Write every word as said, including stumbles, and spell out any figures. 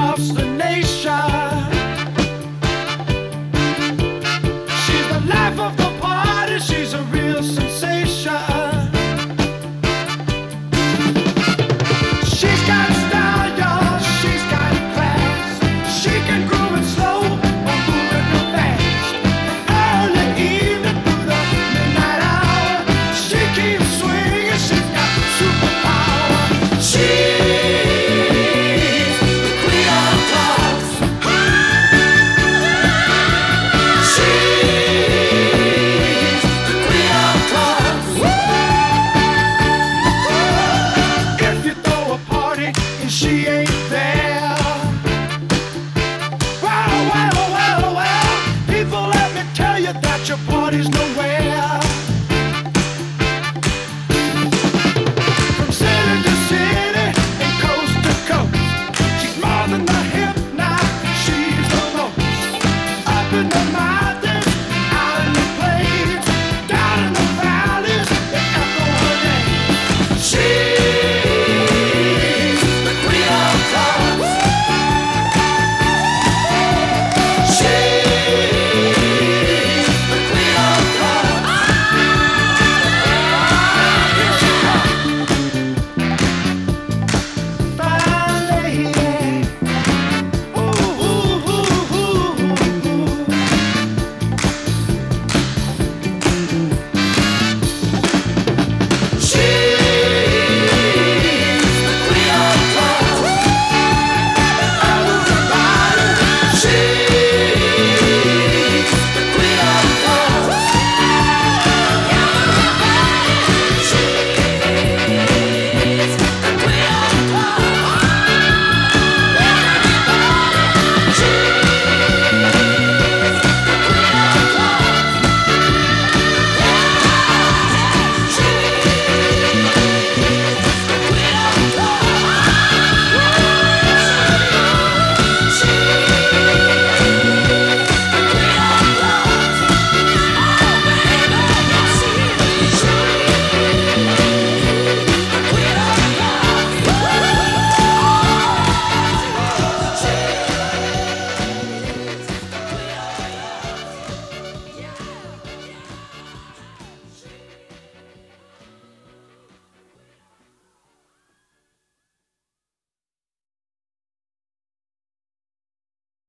across the nation. She's the life of the party, she's a real sensation. She's got style, y'all, she's got class. She can groove it slow or move it real fast. Early evening through the midnight hour, she keeps swinging, she's got superpower. She's the queen of clubs. She's the queen of clubs. If you throw a party and she ain't